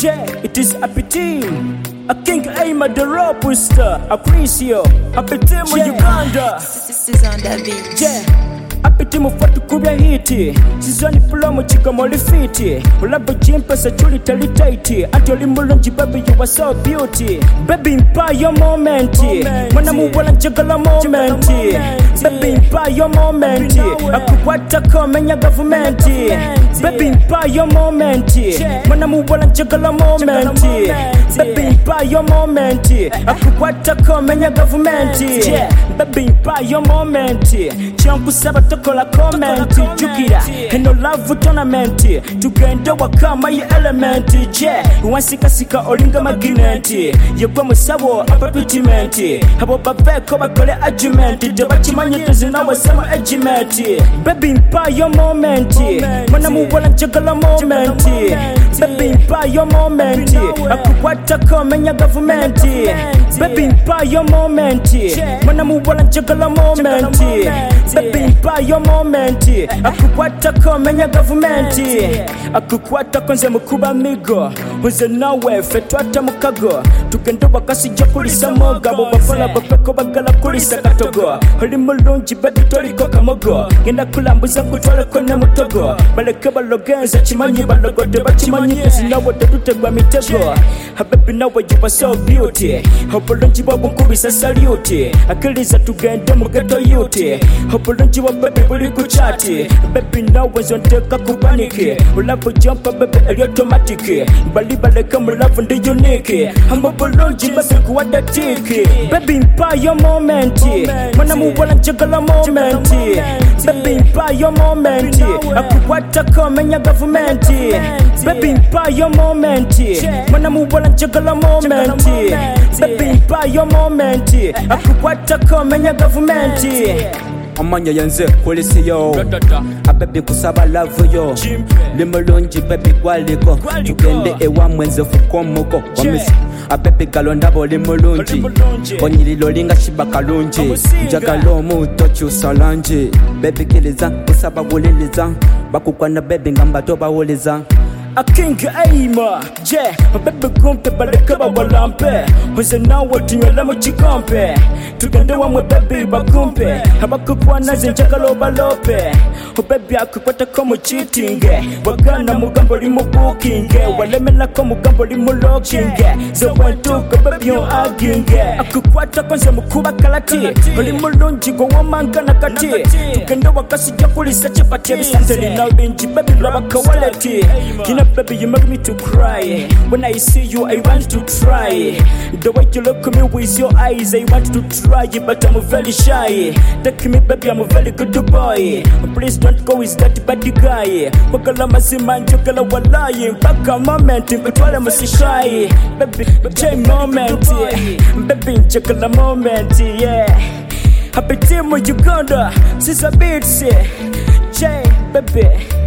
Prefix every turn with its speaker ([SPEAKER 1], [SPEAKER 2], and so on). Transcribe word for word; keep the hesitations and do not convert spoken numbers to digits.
[SPEAKER 1] Yeah, it is happy team. A king aim at the raw booster. Appreciate happy team with Uganda.
[SPEAKER 2] This is on that beat.
[SPEAKER 1] Yeah. Happy team ufatu kubya hiti. Sizoni pulomo chika moli fiti. Ulabo jimpa sa chuli tali tighty. Anti oli mulunji baby you are so beauty. Baby mpa your momenti. Mwana muwala njagala momenti. Baby mpa your momenti. Akukwata komenya governmenti. Baby mpa your momenti. Mwana muwala njagala momenti. Baby mpa your momenti. Akukwata komenya governmenti. Baby mpa your momenti. Chianku saba tokola comment jukira eno love tournament tugenda wakama ye element je wansika sika olinga maginenti yegwa musabo appartment abo babeko bakole argument je bakimanye tuzina wasama argument baby mpa your moment mwana mubola njagala moment baby mpa your moment akukwata komenya government baby mpa your moment mwana mubola njagala moment baby mpa your moment akukwata komenya government akukwata konze mukuba migo unze nawe fetwata mukago tugenda bakasijja kulisa moga bo bafala bapeko bagala kulisa katogo oli mulungi baby toliko kamogo genda kulambuza kutwala kone mutogo baleke balogenza kimanyi balogode bakimanyi ezinawo tetutegwa mitego habibi nawe you are so beauty obulungi bwo bunkubisa salute akiliza tugende mu ghetto youth obulungi bwo baby buli kuchati baby nawe zonteka kupaniki ulavu jumpa baby eli automatic bali baleka mu love ndi unique amba bulungi baby kuwada tiki baby mpa your moment mwana muwala njagala moment baby mpa your moment akukwata komenya government baby mpa your moment mwana muwala njagala moment baby mpa your moment akukwata komenya government
[SPEAKER 3] amanya yanze polisi yo ababy kusaba love yo limulungi baby kwaliko tugende ewa mwenze fukomuko wamisi ababy galonda bo limulungi onyililo linga shiba kalungi njagala omuto kyusalanje baby kiliza kusaba wuliliza bakukwana baby ngamba tobawuliza
[SPEAKER 1] a king aima je baby kumpe baleka bawalampe unze nawe tunywela mu kikompe tugende wamwe baby bakumpe abakukwana zenjagala obalope baby akukwata ko mu cheating wagana mugambo li mu booking walemela ko mugambo li mu locking zo wantuka baby on arguing akukwata konze mukuba kalati oli mulungi go wamangana kati tugende wakasijja kulisa chapati ebisanzeli na bingi baby laba kawaleti baby, you make me to cry. When I see you, I want to try. The way you look at me with your eyes, I want to try, but I'm very shy. Take me, baby, I'm a very good boy. Please don't go with that bad guy. Wakala mazima njokala walai. Baka moment, kutwala musishai. Baby, J moment, baby, njokala moment, yeah. Happy team with Uganda, Sisa Beats, J, baby.